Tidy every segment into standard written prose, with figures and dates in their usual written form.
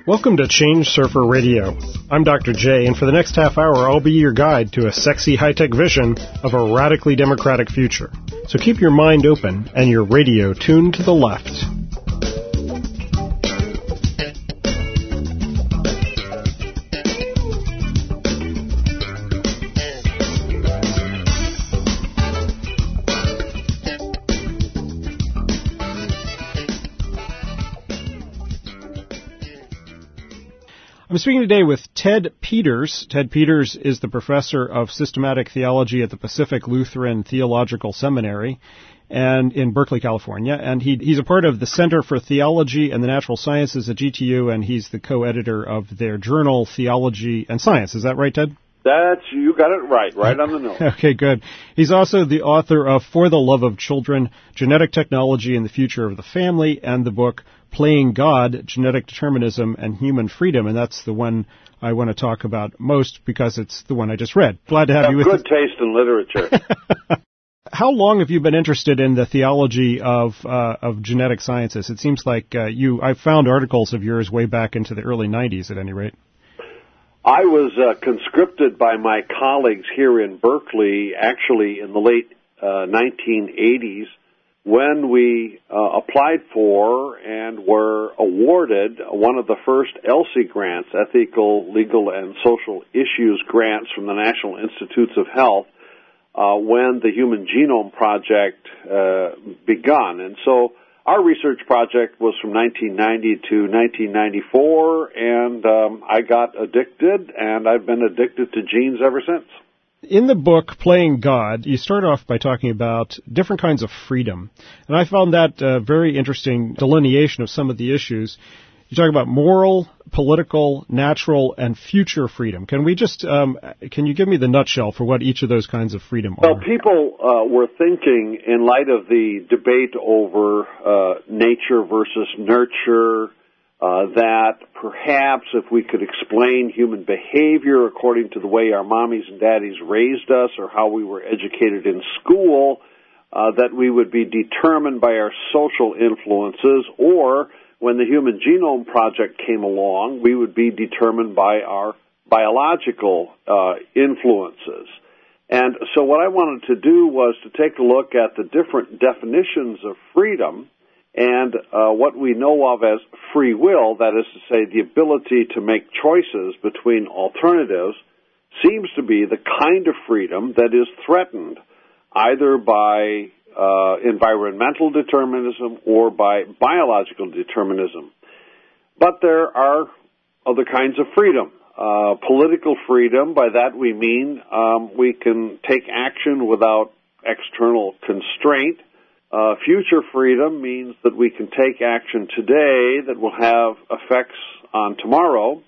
Welcome to Change Surfer Radio. I'm Dr. J, and for the next half hour, I'll be your guide to a sexy high-tech vision of a radically democratic future. So keep your mind open and your radio tuned to the left. I'm speaking today with Ted Peters. Ted Peters is the professor of systematic theology at the Pacific Lutheran Theological Seminary and in Berkeley, California. And he's a part of the Center for Theology and the Natural Sciences at GTU, and he's the co-editor of their journal, Theology and Science. Is that right, Ted? You got it right on the nose. Okay, good. He's also the author of For the Love of Children, Genetic Technology and the Future of the Family, and the book Playing God, Genetic Determinism and Human Freedom, and that's the one I want to talk about most because it's the one I just read. Glad to have you with us. Good taste in literature. How long have you been interested in the theology of genetic sciences? It seems like I found articles of yours way back into the early 90s at any rate. I was conscripted by my colleagues here in Berkeley, actually in the late 1980s, when we applied for and were awarded one of the first ELSI grants, Ethical, Legal, and Social Issues grants from the National Institutes of Health, when the Human Genome Project begun. And so our research project was from 1990 to 1994, and I got addicted, and I've been addicted to genes ever since. In the book, Playing God, you start off by talking about different kinds of freedom. And I found that a very interesting delineation of some of the issues. You talk about moral, political, natural, and future freedom. Can you give me the nutshell for what each of those kinds of freedom are? Well, people were thinking, in light of the debate over nature versus nurture, that perhaps if we could explain human behavior according to the way our mommies and daddies raised us or how we were educated in school, that we would be determined by our social influences, or when the Human Genome Project came along, we would be determined by our biological influences. And so what I wanted to do was to take a look at the different definitions of freedom and what we know of as free will, that is to say, the ability to make choices between alternatives, seems to be the kind of freedom that is threatened either by environmental determinism or by biological determinism. But there are other kinds of freedom. Political freedom, by that we mean we can take action without external constraint. Future freedom means that we can take action today that will have effects on tomorrow.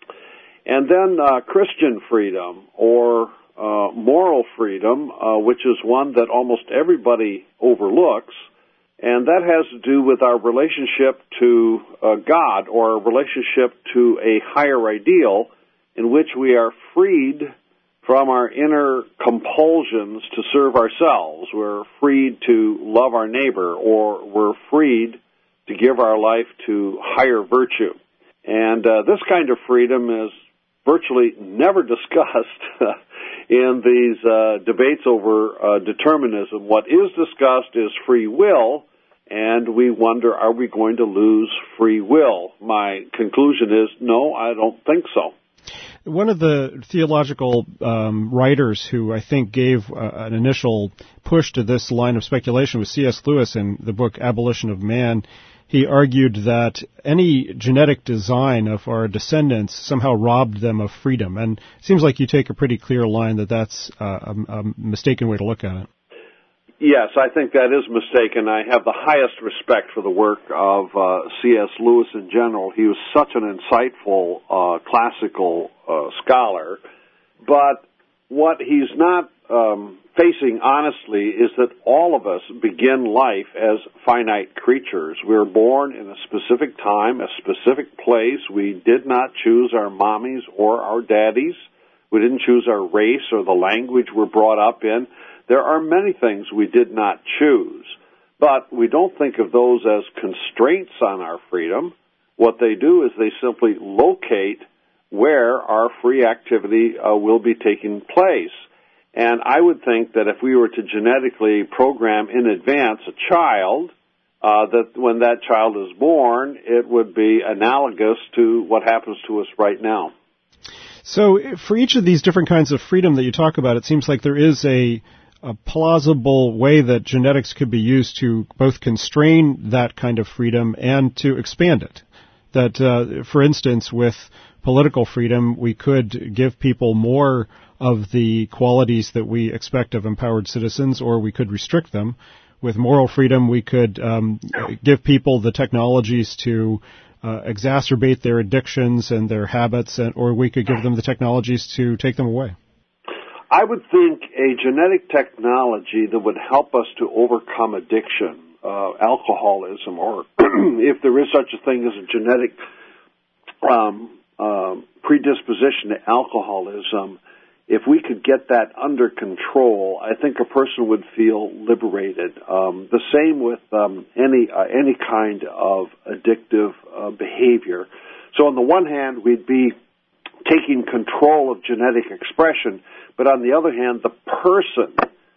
And then Christian freedom, or moral freedom, which is one that almost everybody overlooks, and that has to do with our relationship to God, or a relationship to a higher ideal in which we are freed from our inner compulsions to serve ourselves. We're freed to love our neighbor, or we're freed to give our life to higher virtue. And this kind of freedom is virtually never discussed in these debates over determinism. What is discussed is free will, and we wonder, are we going to lose free will? My conclusion is, no, I don't think so. One of the theological writers who I think gave an initial push to this line of speculation was C.S. Lewis in the book Abolition of Man. He argued that any genetic design of our descendants somehow robbed them of freedom. And it seems like you take a pretty clear line that that's a mistaken way to look at it. Yes, I think that is mistaken. I have the highest respect for the work of C.S. Lewis in general. He was such an insightful classical scholar. But what he's not facing honestly is that all of us begin life as finite creatures. We're born in a specific time, a specific place. We did not choose our mommies or our daddies. We didn't choose our race or the language we're brought up in. There are many things we did not choose, but we don't think of those as constraints on our freedom. What they do is they simply locate where our free activity will be taking place. And I would think that if we were to genetically program in advance a child, that when that child is born, it would be analogous to what happens to us right now. So for each of these different kinds of freedom that you talk about, it seems like there is a plausible way that genetics could be used to both constrain that kind of freedom and to expand it. That, for instance, with political freedom, we could give people more of the qualities that we expect of empowered citizens, or we could restrict them. With moral freedom, we could give people the technologies to exacerbate their addictions and their habits, or we could give them the technologies to take them away. I would think a genetic technology that would help us to overcome addiction, alcoholism, or if there is such a thing as a genetic predisposition to alcoholism, if we could get that under control, I think a person would feel liberated. The same with any kind of addictive behavior. So on the one hand, we'd be taking control of genetic expression, but on the other hand, the person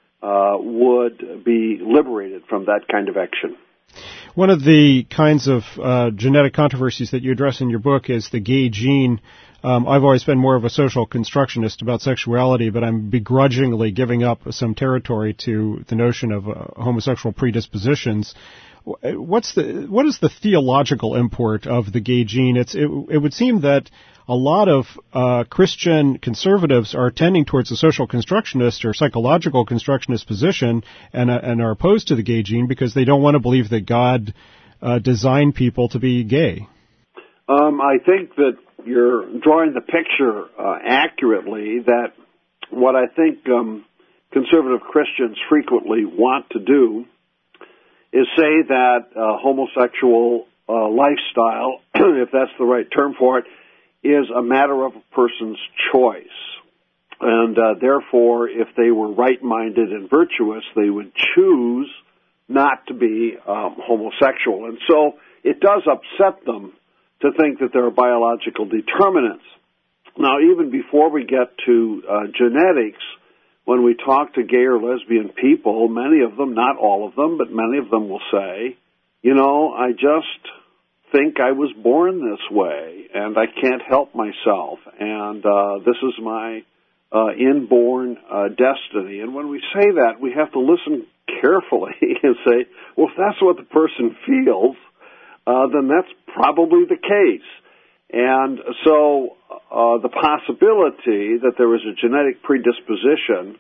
would be liberated from that kind of action. One of the kinds of genetic controversies that you address in your book is the gay gene. I've always been more of a social constructionist about sexuality, but I'm begrudgingly giving up some territory to the notion of homosexual predispositions. What is the theological import of the gay gene? It would seem that a lot of Christian conservatives are tending towards a social constructionist or psychological constructionist position and are opposed to the gay gene because they don't want to believe that God designed people to be gay. I think that you're drawing the picture accurately, that what I think conservative Christians frequently want to do is say that homosexual lifestyle, if that's the right term for it, is a matter of a person's choice. And therefore, if they were right-minded and virtuous, they would choose not to be homosexual. And so it does upset them to think that there are biological determinants. Now, even before we get to genetics, when we talk to gay or lesbian people, many of them, not all of them, but many of them will say, I just think I was born this way, and I can't help myself, and this is my inborn destiny. And when we say that, we have to listen carefully and say, well, if that's what the person feels, then that's probably the case. And so the possibility that there is a genetic predisposition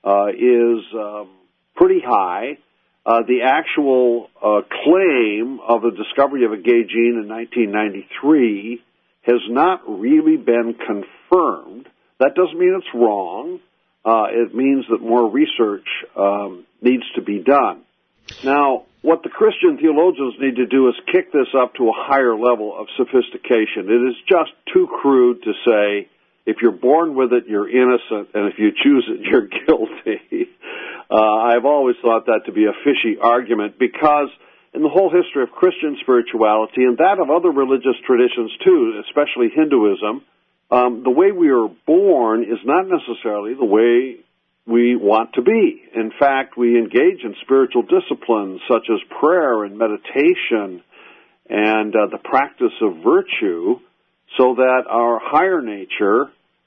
is pretty high. The actual claim of the discovery of a gay gene in 1993 has not really been confirmed. That doesn't mean it's wrong. It means that more research needs to be done. Now, what the Christian theologians need to do is kick this up to a higher level of sophistication. It is just too crude to say, if you're born with it, you're innocent, and if you choose it, you're guilty. I've always thought that to be a fishy argument, because in the whole history of Christian spirituality, and that of other religious traditions too, especially Hinduism, the way we are born is not necessarily the way we want to be. In fact, we engage in spiritual disciplines such as prayer and meditation and the practice of virtue, so that our higher nature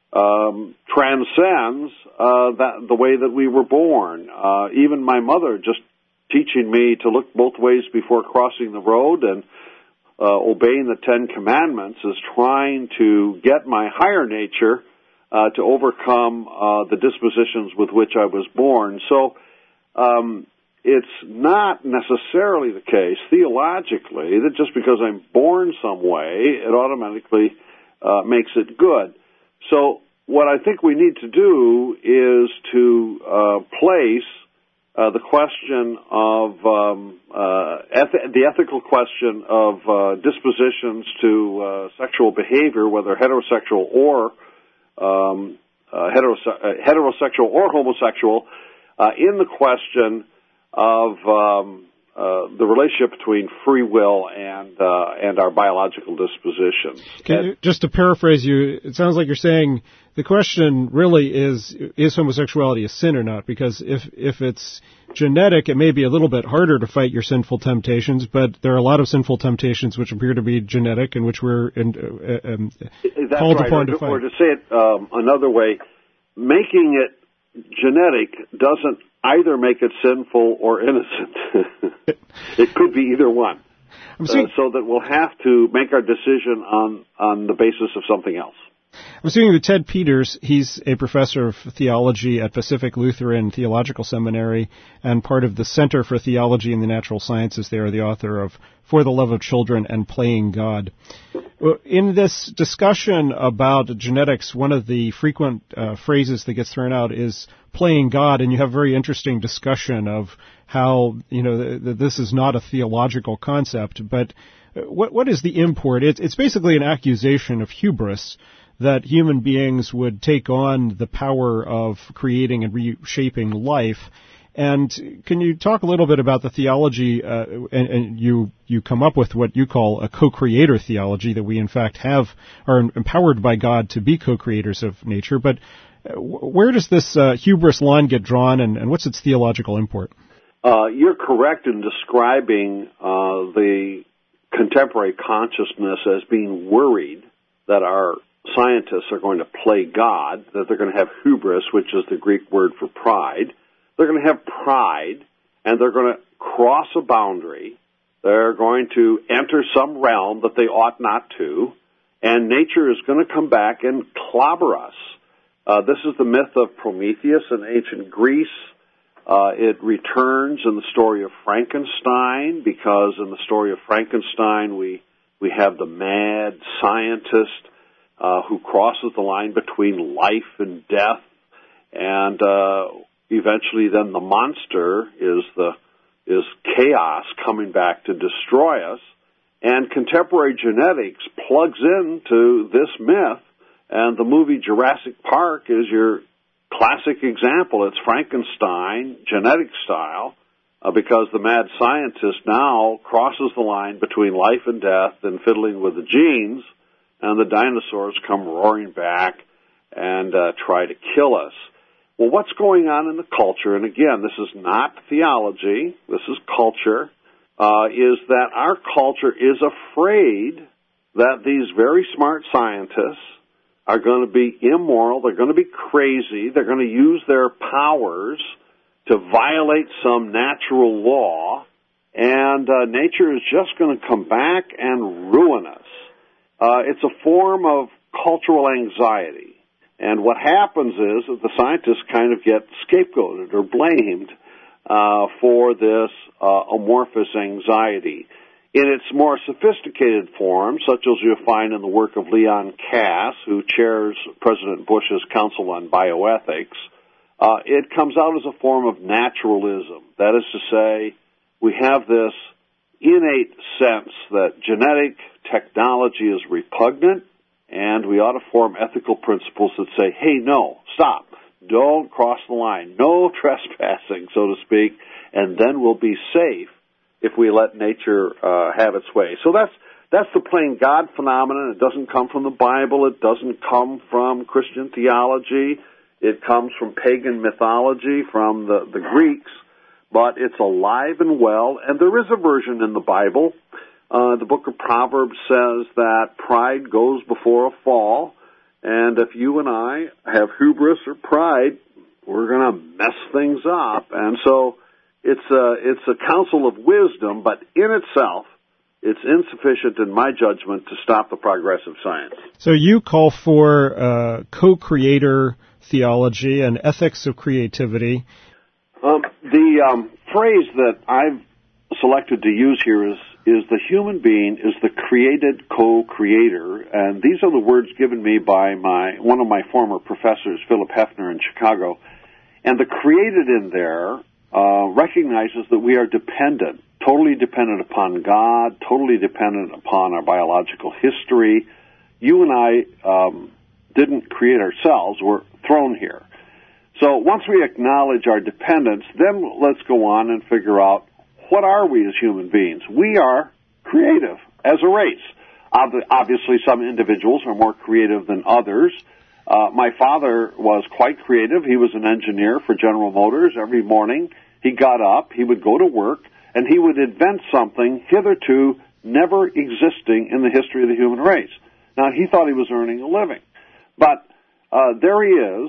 transcends the way that we were born. Even my mother just teaching me to look both ways before crossing the road and obeying the Ten Commandments is trying to get my higher nature to overcome the dispositions with which I was born. So it's not necessarily the case, theologically, that just because I'm born some way, it automatically makes it good. So what I think we need to do is to place the question of the ethical question of dispositions to sexual behavior, whether heterosexual or heterosexual or homosexual, in the question of the relationship between free will and our biological disposition. Just to paraphrase you, it sounds like you're saying the question really is homosexuality a sin or not? Because if it's genetic, it may be a little bit harder to fight your sinful temptations, but there are a lot of sinful temptations which appear to be genetic and which we're called upon to fight. Or to say it another way, making it genetic doesn't either make it sinful or innocent. It could be either one. So that we'll have to make our decision on the basis of something else. I'm speaking with Ted Peters. He's a professor of theology at Pacific Lutheran Theological Seminary and part of the Center for Theology and the Natural Sciences. They are the author of For the Love of Children and Playing God. In this discussion about genetics, one of the frequent phrases that gets thrown out is playing God, and you have a very interesting discussion of how, this is not a theological concept, but what is the import? It's basically an accusation of hubris that human beings would take on the power of creating and reshaping life. And can you talk a little bit about the theology, and you come up with what you call a co-creator theology, that we in fact are empowered by God to be co-creators of nature, but where does this hubris line get drawn, and what's its theological import? You're correct in describing the contemporary consciousness as being worried that our scientists are going to play God, that they're going to have hubris, which is the Greek word for pride. They're going to have pride, and they're going to cross a boundary. They're going to enter some realm that they ought not to, and nature is going to come back and clobber us. This is the myth of Prometheus in ancient Greece. It returns in the story of Frankenstein, because in the story of Frankenstein we have the mad scientist who crosses the line between life and death, and eventually then the monster is chaos coming back to destroy us. And contemporary genetics plugs into this myth, and the movie Jurassic Park is your classic example. It's Frankenstein, genetic style, because the mad scientist now crosses the line between life and death and fiddling with the genes, and the dinosaurs come roaring back and try to kill us. Well, what's going on in the culture, and again, this is not theology, this is culture, is that our culture is afraid that these very smart scientists are going to be immoral, they're going to be crazy, they're going to use their powers to violate some natural law, and nature is just going to come back and ruin us. It's a form of cultural anxiety. And what happens is that the scientists kind of get scapegoated or blamed for this amorphous anxiety. In its more sophisticated form, such as you'll find in the work of Leon Kass, who chairs President Bush's Council on Bioethics, it comes out as a form of naturalism. That is to say, we have this innate sense that genetic technology is repugnant, and we ought to form ethical principles that say, hey, no, stop, don't cross the line, no trespassing, so to speak, and then we'll be safe if we let nature have its way. So that's the playing God phenomenon. It doesn't come from the Bible. It doesn't come from Christian theology. It comes from pagan mythology, from the Greeks, but it's alive and well, and there is a version in the Bible. The book of Proverbs says that pride goes before a fall, and if you and I have hubris or pride, we're going to mess things up. And so it's a counsel of wisdom, but in itself, it's insufficient, in my judgment, to stop the progress of science. So you call for co-creator theology and ethics of creativity. The phrase that I've selected to use here is the human being is the created co-creator, and these are the words given me by one of my former professors, Philip Hefner in Chicago. And the created in there recognizes that we are dependent, totally dependent upon God, totally dependent upon our biological history. You and I didn't create ourselves, we're thrown here. So once we acknowledge our dependence, then let's go on and figure out what are we as human beings? We are creative as a race. Obviously, some individuals are more creative than others. My father was quite creative. He was an engineer for General Motors. Every morning he got up, he would go to work, and he would invent something hitherto never existing in the history of the human race. Now, he thought he was earning a living. But there he is,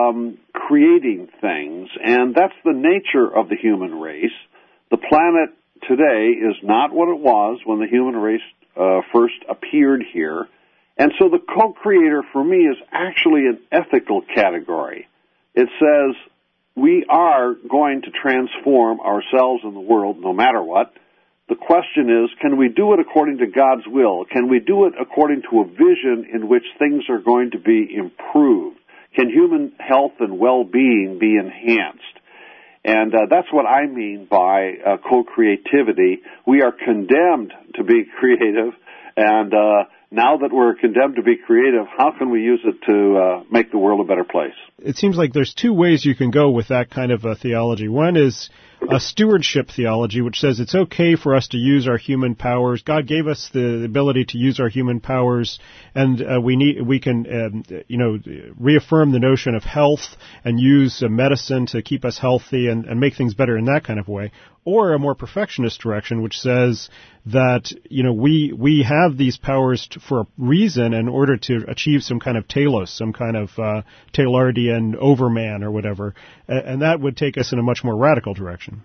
creating things, and that's the nature of the human race. The planet today is not what it was when the human race first appeared here. And so the co-creator for me is actually an ethical category. It says we are going to transform ourselves and the world no matter what. The question is, can we do it according to God's will? Can we do it according to a vision in which things are going to be improved? Can human health and well-being be enhanced? And that's what I mean by co-creativity. We are condemned to be creative, and now that we're condemned to be creative, how can we use it to make the world a better place? It seems like there's two ways you can go with that kind of a theology. One is a stewardship theology, which says it's okay for us to use our human powers. God gave us the ability to use our human powers, and we can reaffirm the notion of health and use medicine to keep us healthy and make things better in that kind of way. Or a more perfectionist direction, which says that we have these powers for a reason in order to achieve some kind of telos, some kind of Taylordian overman or whatever, and that would take us in a much more radical direction.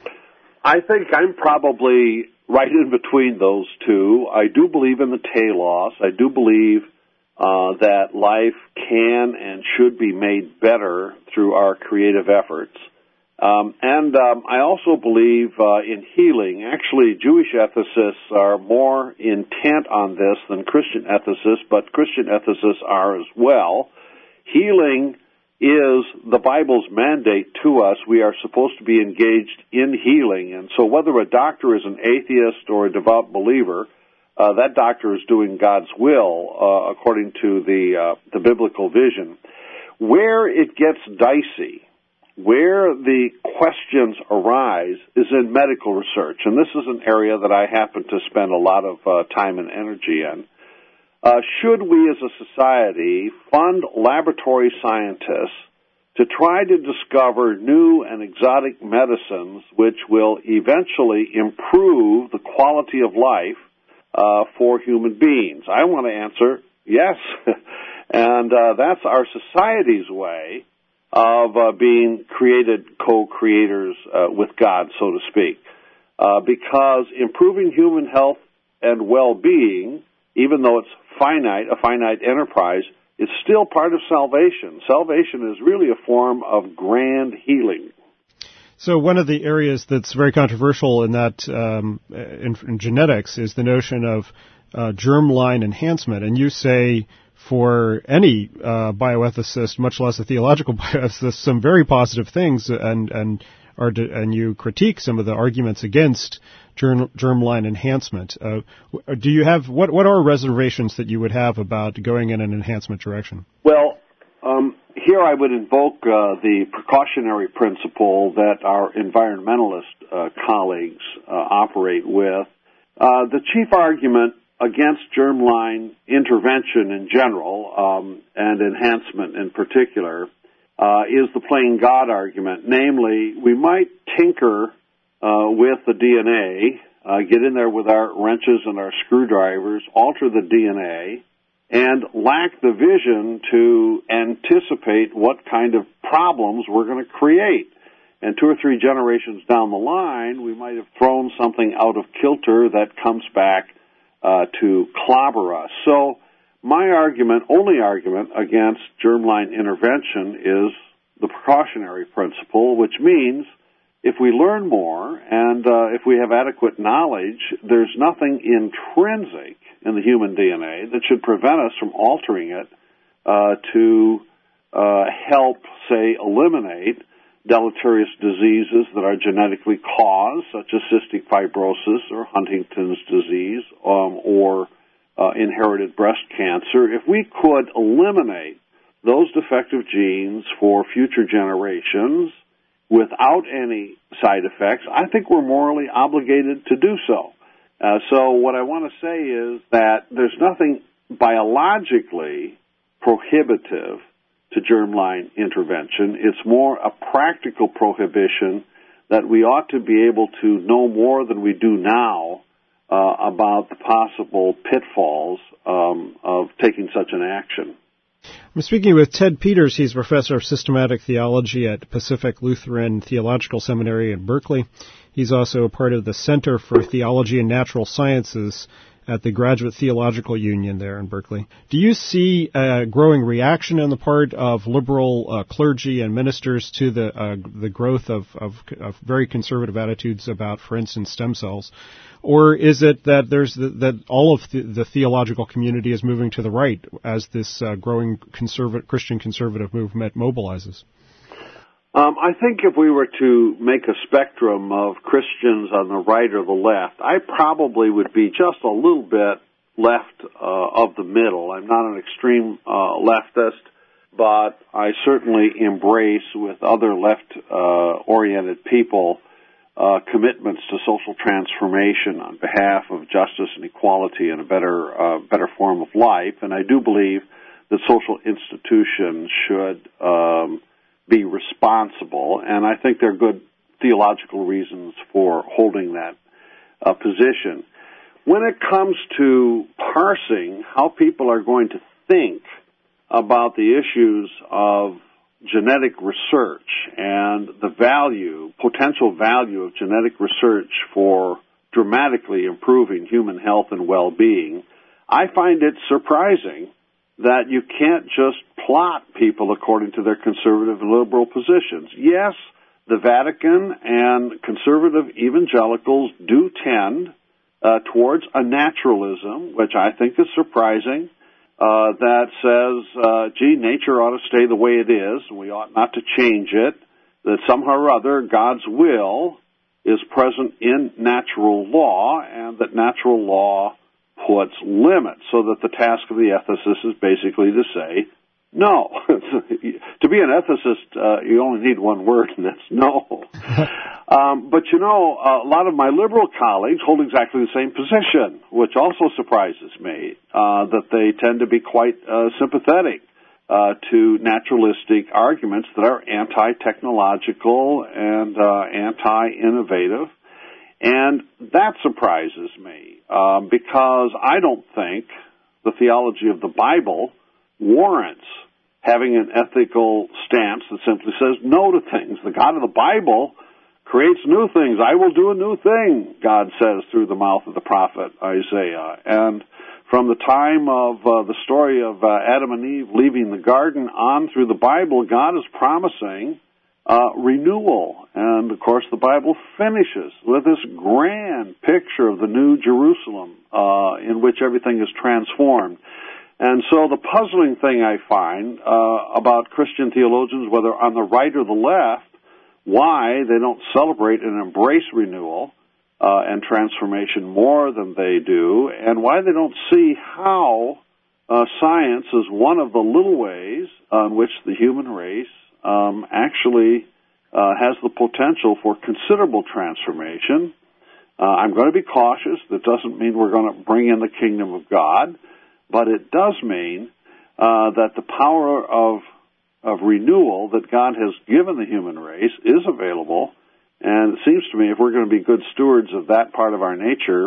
I think I'm probably right in between those two. I do believe in the telos. I do believe that life can and should be made better through our creative efforts. And I also believe in healing. Actually, Jewish ethicists are more intent on this than Christian ethicists, but Christian ethicists are as well. Healing is the Bible's mandate to us. We are supposed to be engaged in healing. And so whether a doctor is an atheist or a devout believer, that doctor is doing God's will according to the biblical vision. Where it gets dicey, where the questions arise, is in medical research. And this is an area that I happen to spend a lot of time and energy in. Should we as a society fund laboratory scientists to try to discover new and exotic medicines which will eventually improve the quality of life for human beings? I want to answer yes. And that's our society's way of being created co-creators with God, so to speak. Because improving human health and well-being, even though it's a finite enterprise, is still part of salvation. Salvation is really a form of grand healing. So one of the areas that's very controversial in that in genetics is the notion of germline enhancement. And you say for any bioethicist, much less a theological bioethicist, some very positive things, and you critique some of the arguments against germline enhancement. Do you have what are reservations that you would have about going in an enhancement direction? Well, here I would invoke the precautionary principle that our environmentalist colleagues operate with. The chief argument against germline intervention in general, and enhancement in particular, is the plain God argument. Namely, we might tinker with the DNA, get in there with our wrenches and our screwdrivers, alter the DNA, and lack the vision to anticipate what kind of problems we're going to create. And 2 or 3 generations down the line, we might have thrown something out of kilter that comes back to clobber us. So my only argument against germline intervention is the precautionary principle, which means if we learn more and if we have adequate knowledge, there's nothing intrinsic in the human DNA that should prevent us from altering it to help, say, eliminate deleterious diseases that are genetically caused, such as cystic fibrosis or Huntington's disease or inherited breast cancer. If we could eliminate those defective genes for future generations without any side effects, I think we're morally obligated to do so. So what I want to say is that there's nothing biologically prohibitive to germline intervention. It's more a practical prohibition that we ought to be able to know more than we do now about the possible pitfalls of taking such an action. I'm speaking with Ted Peters. He's professor of systematic theology at Pacific Lutheran Theological Seminary in Berkeley. He's also a part of the Center for Theology and Natural Sciences at the Graduate Theological Union there in Berkeley. Do you see a growing reaction on the part of liberal clergy and ministers to the growth of very conservative attitudes about, for instance, stem cells? Or is it that that all of the theological community is moving to the right as this growing Christian conservative movement mobilizes? I think if we were to make a spectrum of Christians on the right or the left, I probably would be just a little bit left of the middle. I'm not an extreme leftist, but I certainly embrace with other left-oriented people commitments to social transformation on behalf of justice and equality and a better form of life. And I do believe that social institutions should be responsible, and I think there are good theological reasons for holding that position. When it comes to parsing how people are going to think about the issues of genetic research and the potential value of genetic research for dramatically improving human health and well-being, I find it surprising that you can't just plot people according to their conservative and liberal positions. Yes, the Vatican and conservative evangelicals do tend towards a naturalism, which I think is surprising, that says, nature ought to stay the way it is, and we ought not to change it, that somehow or other God's will is present in natural law, and that natural law puts limits, so that the task of the ethicist is basically to say no. To be an ethicist, you only need one word, and that's no. But a lot of my liberal colleagues hold exactly the same position, which also surprises me, that they tend to be quite sympathetic to naturalistic arguments that are anti-technological and anti-innovative. And that surprises me, because I don't think the theology of the Bible warrants having an ethical stance that simply says no to things. The God of the Bible creates new things. I will do a new thing, God says through the mouth of the prophet Isaiah. And from the time of the story of Adam and Eve leaving the garden on through the Bible, God is promising renewal. And, of course, the Bible finishes with this grand picture of the New Jerusalem in which everything is transformed. And so the puzzling thing I find about Christian theologians, whether on the right or the left, why they don't celebrate and embrace renewal and transformation more than they do, and why they don't see how science is one of the little ways in which the human race actually has the potential for considerable transformation. I'm going to be cautious. That doesn't mean we're going to bring in the kingdom of God, but it does mean that the power of renewal that God has given the human race is available. And it seems to me if we're going to be good stewards of that part of our nature,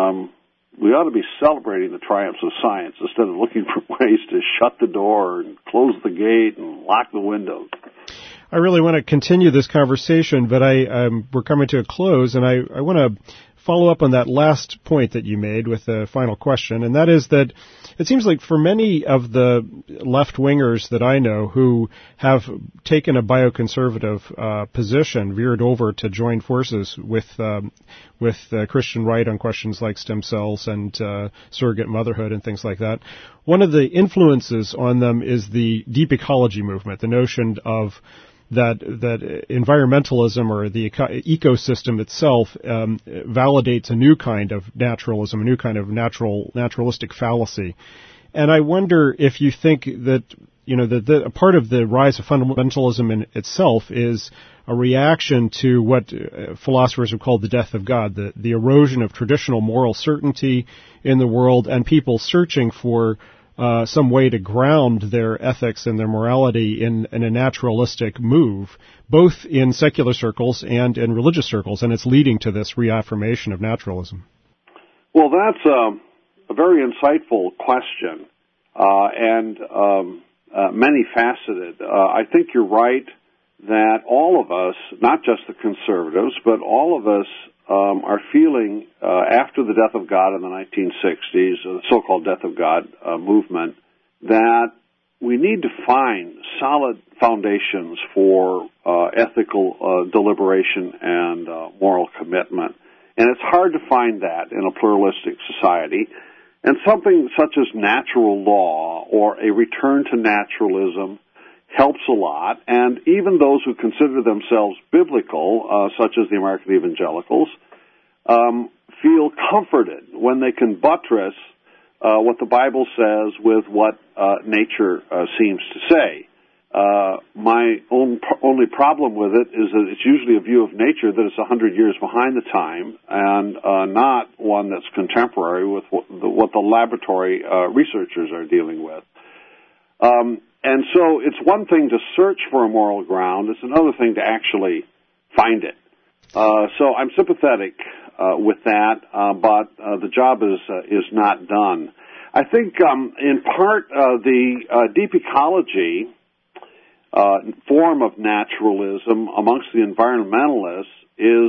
we ought to be celebrating the triumphs of science instead of looking for ways to shut the door and close the gate and lock the windows. I really want to continue this conversation, but we're coming to a close, and I want to follow up on that last point that you made with the final question, and that is that it seems like for many of the left-wingers that I know who have taken a bioconservative position, veered over to join forces with the Christian right on questions like stem cells and surrogate motherhood and things like that, one of the influences on them is the deep ecology movement, the notion of that environmentalism or the ecosystem itself validates a new kind of naturalism, a new kind of naturalistic fallacy. And I wonder if you think that, that a part of the rise of fundamentalism in itself is a reaction to what philosophers have called the death of God, the erosion of traditional moral certainty in the world, and people searching for some way to ground their ethics and their morality in a naturalistic move, both in secular circles and in religious circles, and it's leading to this reaffirmation of naturalism. Well, that's a very insightful question, and many-faceted. I think you're right that all of us, not just the conservatives, but all of us are feeling, after the death of God in the 1960s, the so-called death of God movement, that we need to find solid foundations for ethical deliberation and moral commitment. And it's hard to find that in a pluralistic society. And something such as natural law or a return to naturalism helps a lot. And even those who consider themselves biblical, such as the American evangelicals, feel comforted when they can buttress what the Bible says with what nature seems to say. My only problem with it is that it's usually a view of nature that is 100 years behind the time and not one that's contemporary with what the laboratory researchers are dealing with. And so it's one thing to search for a moral ground. It's another thing to actually find it. So I'm sympathetic with that, but the job is not done. I think in part the deep ecology form of naturalism amongst the environmentalists is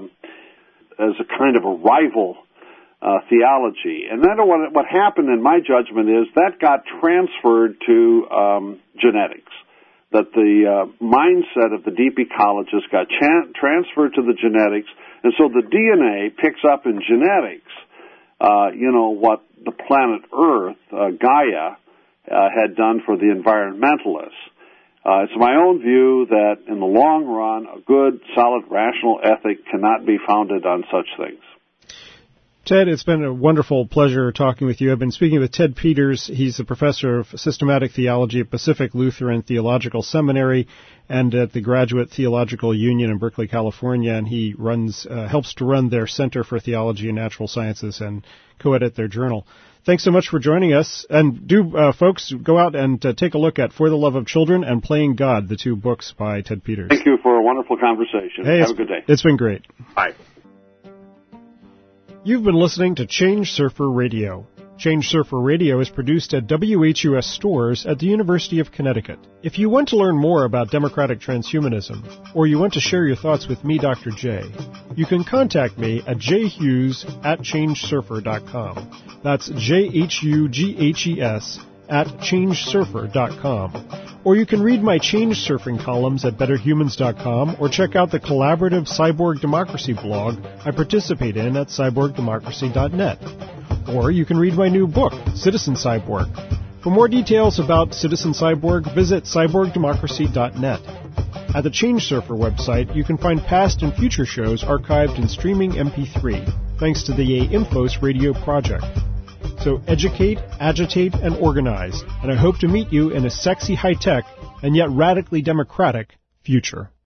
as a kind of a rival theology. And then what happened, in my judgment, is that got transferred to genetics, that the mindset of the deep ecologists got transferred to the genetics, and so the DNA picks up in genetics, what the planet Earth, Gaia, had done for the environmentalists. It's my own view that in the long run, a good, solid, rational ethic cannot be founded on such things. Ted, it's been a wonderful pleasure talking with you. I've been speaking with Ted Peters. He's a professor of systematic theology at Pacific Lutheran Theological Seminary and at the Graduate Theological Union in Berkeley, California, and he helps to run their Center for Theology and Natural Sciences and co-edit their journal. Thanks so much for joining us. And do, folks, go out and take a look at For the Love of Children and Playing God, the two books by Ted Peters. Thank you for a wonderful conversation. Hey, have a good day. It's been great. Bye. You've been listening to Change Surfer Radio. Change Surfer Radio is produced at WHUS stores at the University of Connecticut. If you want to learn more about democratic transhumanism, or you want to share your thoughts with me, Dr. J, you can contact me at jhughes@changesurfer.com. That's JHUGHES @changesurfer.com. Or you can read my Change Surfing columns at betterhumans.com or check out the collaborative Cyborg Democracy blog I participate in at cyborgdemocracy.net. Or you can read my new book, Citizen Cyborg. For more details about Citizen Cyborg, visit cyborgdemocracy.net. At the Change Surfer website, you can find past and future shows archived in streaming MP3, thanks to the Infos Radio project. So educate, agitate, and organize, and I hope to meet you in a sexy, high-tech, and yet radically democratic future.